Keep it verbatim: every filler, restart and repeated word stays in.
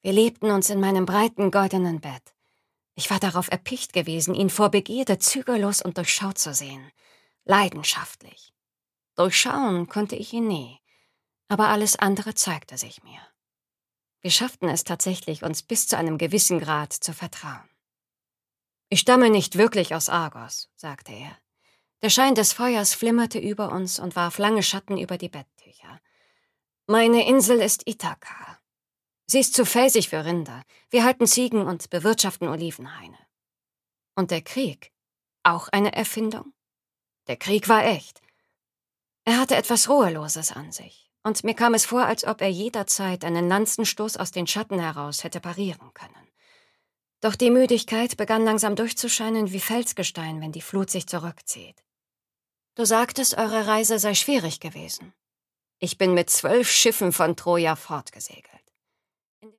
Wir lebten uns in meinem breiten goldenen Bett. Ich war darauf erpicht gewesen, ihn vor Begierde zügellos und durchschaut zu sehen. Leidenschaftlich. Durchschauen konnte ich ihn nie, aber alles andere zeigte sich mir. Wir schafften es tatsächlich, uns bis zu einem gewissen Grad zu vertrauen. »Ich stamme nicht wirklich aus Argos«, sagte er. Der Schein des Feuers flimmerte über uns und warf lange Schatten über die Betttücher. »Meine Insel ist Ithaka. Sie ist zu felsig für Rinder. Wir halten Ziegen und bewirtschaften Olivenhaine. Und der Krieg? Auch eine Erfindung? Der Krieg war echt. Er hatte etwas Ruheloses an sich, und mir kam es vor, als ob er jederzeit einen Lanzenstoß aus den Schatten heraus hätte parieren können. Doch die Müdigkeit begann langsam durchzuscheinen wie Felsgestein, wenn die Flut sich zurückzieht. Du sagtest, eure Reise sei schwierig gewesen. Ich bin mit zwölf Schiffen von Troja fortgesegelt.